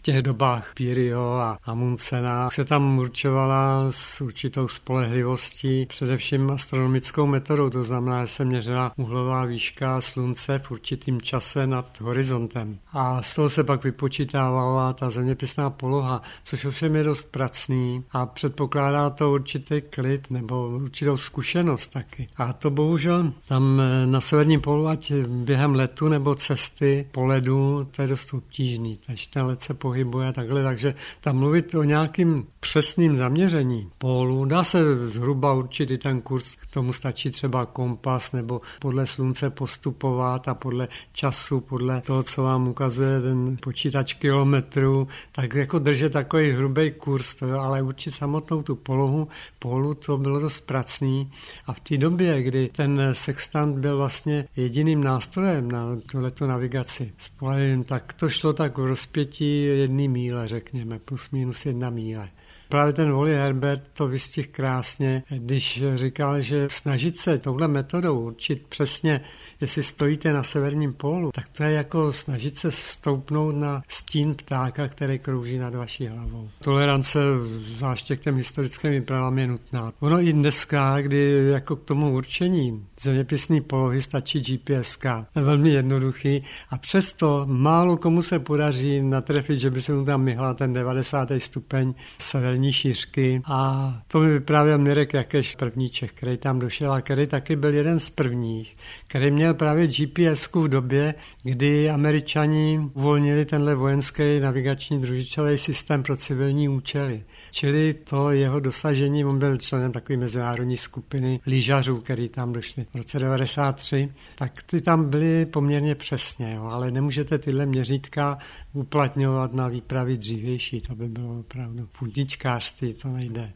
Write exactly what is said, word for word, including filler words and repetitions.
těch dobách Pearyho a Amundsena se tam určovala s určitou spolehlivostí především astronomickou metodou, to znamená, že se měřila uhlová výška slunce v určitým čase nad horizontem. A z toho se pak vypočítávala ta zeměpisná poloha, což ovšem je dost pracný a předpokládá to určitý klid nebo určitou zkušenost taky. A to bohužel tam na severním polu, ať během letu nebo cesty po ledu, to je dost obtížný, takže ten led se pohybuje takhle, takže tam mluvit o nějakým přesným zaměření pólu, dá se zhruba určit i ten kurz, k tomu stačí třeba kompas nebo podle slunce postupovat a podle času, podle toho, co vám ukazuje ten počítač kilometrů, tak jako držet takový hrubý kurz, to jo, ale určit samotnou tu polohu pólu, to bylo dost pracný a v té době, kdy ten sextant byl vlastně jediným nástrojem na tuhletu navigaci spolehlivým, tak to šlo tak v rozpětí jedné míle, řekněme, plus minus jedna míle. Právě ten Wally Herbert to vystihl krásně, když říkal, že snažit se touhle metodou určit přesně, jestli stojíte na severním pólu, tak to je jako snažit se stoupnout na stín ptáka, který krouží nad vaší hlavou. Tolerance zvláště k těm historickým výpravám je nutná. Ono i dneska, kdy jako k tomu určení zeměpisné polohy stačí G P S ka, je velmi jednoduchý a přesto málo komu se podaří natrefit, že by se mu tam myhla ten devadesátý stupeň severní šířky a to mi vyprávěl Mirek Jakeš, první Čech, který tam došel a který taky byl jeden z prvních, který měl právě G P S ku v době, kdy Američani uvolnili tenhle vojenský navigační družicový systém pro civilní účely. Čili to jeho dosažení, on byl členem takové mezinárodní skupiny lyžařů, který tam došli v roce devadesát tři, tak ty tam byly poměrně přesně, jo, ale nemůžete tyhle měřítka uplatňovat na výpravy dřívější, to by bylo opravdu půdničkářství, to nejde.